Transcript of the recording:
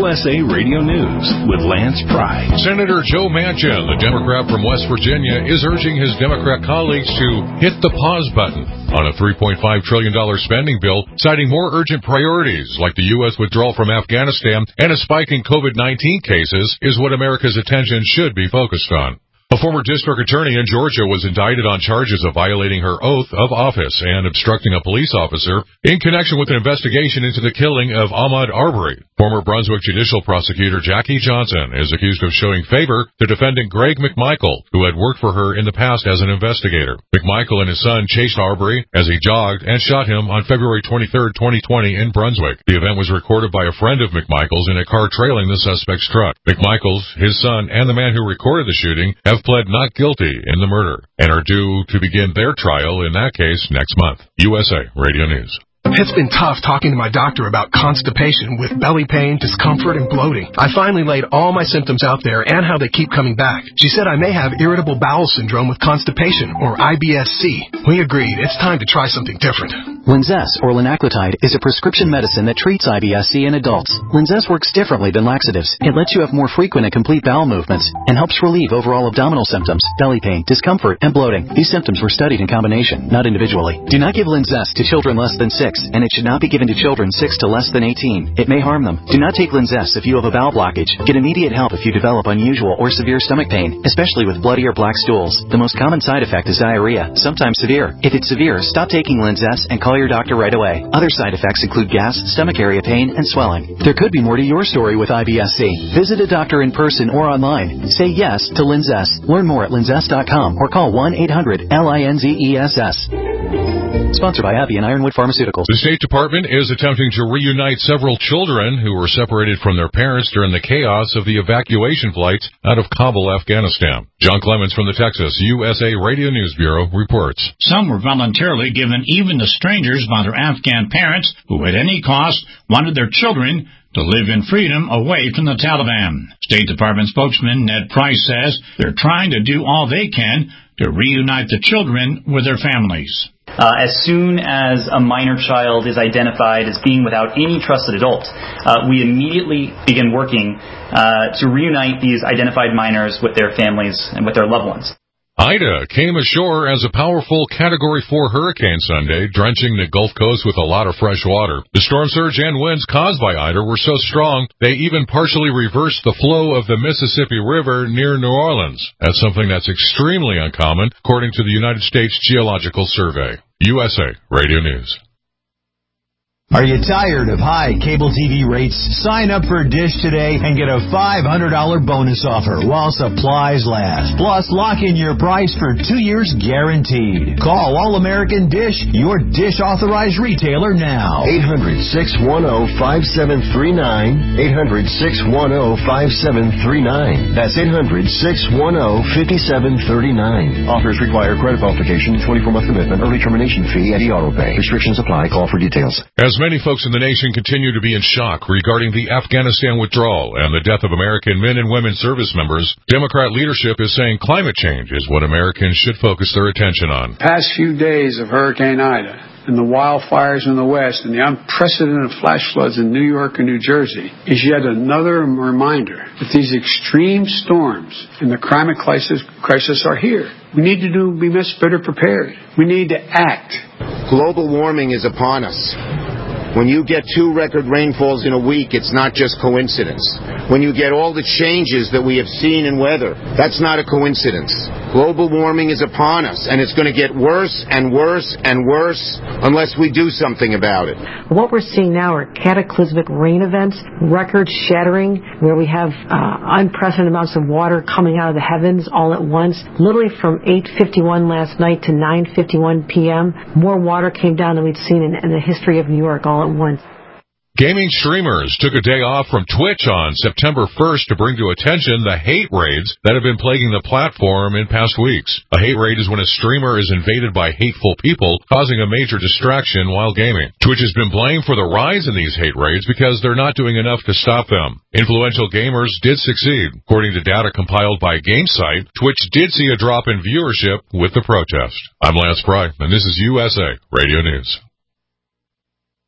USA Radio News with Lance Pry. Senator Joe Manchin, the Democrat from West Virginia, is urging his Democrat colleagues to hit the pause button on a $3.5 trillion spending bill, citing more urgent priorities like the U.S. withdrawal from Afghanistan and a spike in COVID-19 cases is what America's attention should be focused on. A former district attorney in Georgia was indicted on charges of violating her oath of office and obstructing a police officer in connection with an investigation into the killing of Ahmaud Arbery. Former Brunswick judicial prosecutor Jackie Johnson is accused of showing favor to defendant Greg McMichael, who had worked for her in the past as an investigator. McMichael and his son chased Arbery as he jogged and shot him on February 23, 2020 in Brunswick. The event was recorded by a friend of McMichael's in a car trailing the suspect's truck. McMichael's, his son, and the man who recorded the shooting have pled not guilty in the murder and are due to begin their trial in that case next month. USA Radio News. It's been tough talking to my doctor about constipation with belly pain, discomfort, and bloating. I finally laid all my symptoms out there and how they keep coming back. She said I may have irritable bowel syndrome with constipation, or IBS-C. We agreed it's time to try something different. Linzess, or linaclotide, is a prescription medicine that treats IBS-C in adults. Linzess works differently than laxatives. It lets you have more frequent and complete bowel movements and helps relieve overall abdominal symptoms, belly pain, discomfort, and bloating. These symptoms were studied in combination, not individually. Do not give Linzess to children less than 6. And it should not be given to children 6 to less than 18. It may harm them. Do not take Linzess if you have a bowel blockage. Get immediate help if you develop unusual or severe stomach pain, especially with bloody or black stools. The most common side effect is diarrhea, sometimes severe. If it's severe, stop taking Linzess and call your doctor right away. Other side effects include gas, stomach area pain, and swelling. There could be more to your story with IBS-C. Visit a doctor in person or online. Say yes to Linzess. Learn more at linzess.com or call 1-800-LINZESS. Sponsored by Abbey and Ironwood Pharmaceuticals. The State Department is attempting to reunite several children who were separated from their parents during the chaos of the evacuation flights out of Kabul, Afghanistan. John Clemens from the Texas USA Radio News Bureau reports. Some were voluntarily given even to strangers by their Afghan parents who at any cost wanted their children to live in freedom away from the Taliban. State Department spokesman Ned Price says they're trying to do all they can to reunite the children with their families. As soon as a minor child is identified as being without any trusted adult, we immediately begin working to reunite these identified minors with their families and with their loved ones. Ida came ashore as a powerful Category 4 hurricane Sunday, drenching the Gulf Coast with a lot of fresh water. The storm surge and winds caused by Ida were so strong, they even partially reversed the flow of the Mississippi River near New Orleans. That's something that's extremely uncommon, according to the United States Geological Survey. USA Radio News. Are you tired of high cable TV rates? Sign up for Dish today and get a $500 bonus offer while supplies last. Plus, lock in your price for 2 years guaranteed. Call All-American Dish, your Dish authorized retailer now. 800-610-5739. 800-610-5739. That's 800-610-5739. Offers require credit qualification, 24-month commitment, early termination fee, and e-auto pay. Restrictions apply. Call for details. As many folks in the nation continue to be in shock regarding the Afghanistan withdrawal and the death of American men and women service members, Democrat leadership is saying climate change is what Americans should focus their attention on. Past few days of Hurricane Ida and the wildfires in the West and the unprecedented flash floods in New York and New Jersey is yet another reminder that these extreme storms and the climate crisis are here. We need to be much better prepared. We need to act. Global warming is upon us. When you get 2 record rainfalls in a week, it's not just coincidence. When you get all the changes that we have seen in weather, that's not a coincidence. Global warming is upon us, and it's going to get worse and worse and worse unless we do something about it. What we're seeing now are cataclysmic rain events, record-shattering, where we have unprecedented amounts of water coming out of the heavens all at once. Literally from 8:51 last night to 9:51 p.m., more water came down than we'd seen in the history of New York all at once. Gaming streamers took a day off from Twitch on September 1st to bring to attention the hate raids that have been plaguing the platform in past weeks. A hate raid is when a streamer is invaded by hateful people, causing a major distraction while gaming. Twitch has been blamed for the rise in these hate raids because they're not doing enough to stop them. Influential gamers did succeed. According to data compiled by GameSite, Twitch did see a drop in viewership with the protest. I'm Lance Pry, and this is USA Radio News.